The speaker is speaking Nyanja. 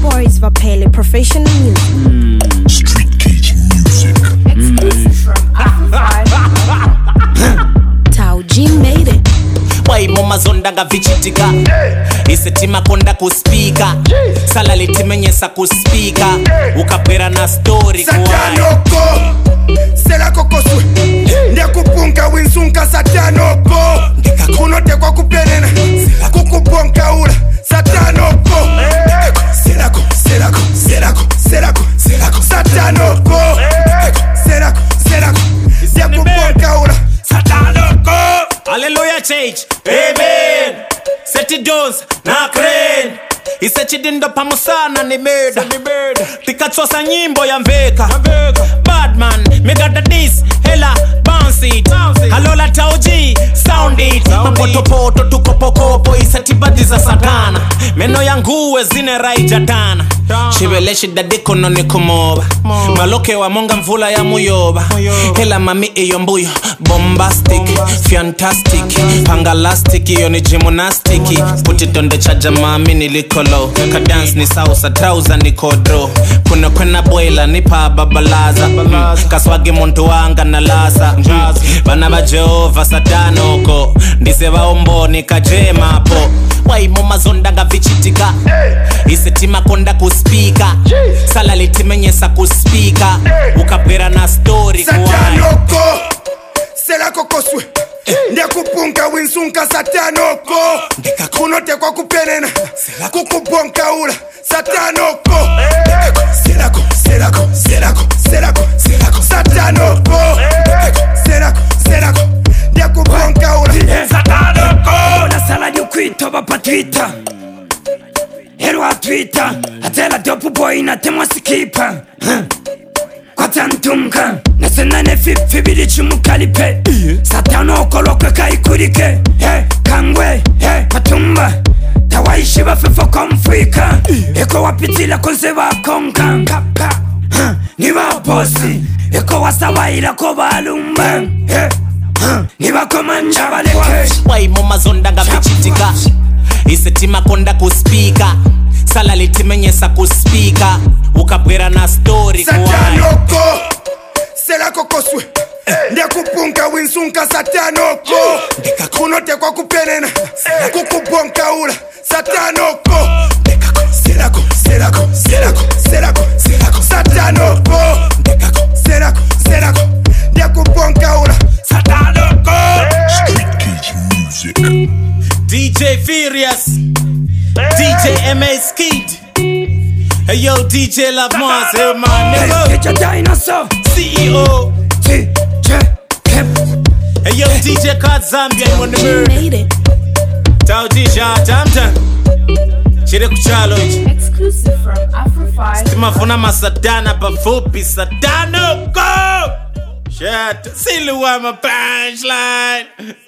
boys Vapele professional music. Street Cage music. Exclusive from Afro5. Tao G made it. Wai moma zondanga vichitika isetima konda kuspika sala litimenyesa kuspika ukapera na story Satanoko Sela kokoswe Ndekupunga winsunka satanoko Kunote kwa kupenena Kukuponka ula Satanoko Selako, selako, selako, selako, selako Satanoko Selako, selako Ndekuponka ula Satanoko Hallelujah church amen seti dons na crane isechidindo pamusana ni murder tikachosa nyimbo ya mveka badman megada this hela bounce it halola tauji sound it mapotopoto tukopokopo isetibadi za satana meno ya nguwe zine raijadana chiveleshi dadikono nikumoba maloke wa monga mvula ya muyoba hela mami iyo mbuyo bombastic fantastic pangalastic iyo ni gymnastic put it on the charger mami nilikolo ka dance ni sausa trouser ni kodro kuna kwena boila ni pa babalaza kaswagi muntu wanga na lasa bana ba Jehova satanoko ndise baomboni kajema po wai moma zondanga vichitika isetima konda kuspika sala litimenyesa kuspika ukapera na story Satanoko Sela kokoswe Ndekupunga winsunka satanoko Kunote kwa kupenena Kukuponka ula Satanoko Selako, selako, selako, selako, selako Satanoko Selako, selako Ndekuponka ula Satanoko Na sala di ukwito bapa Twitter Herwa Twitter Atela dopu boy na temwa sikipa Kwa tantumka Nasena ne fifi bidi chumukalipe Satanoko lokwe kaikurike Kangwe Patumba Tawaishi bafefo komfrika Eko wapitila konse wakonka Niwa bosi Eko wasawaila ko balumba Niwa komanja baleke wai moma zondanga vichitika isetima konda kuspika sala litimenyesa kuspika ukapera na story Satanoko Sela kokoswe Ndekupunga winsunka satanoko Kunote kwa kupenena Kukuponka ula Satanoko Selako, selako, selako, selako, selako Satanoko Selako, selako Ndekuponka ula Satanoko Street Cage music. DJ Furious DJ MS Kid hey yo DJ Love Mars hey man nigga Get your dinosaur CEO DJ Kep hey yo DJ Kat Zambia you on the G bird made it. Tao G Tamta Chire kuchalo ichi Exclusive from Afro5. Timafuna masadana bafupi sadano go Shut Siluama punchline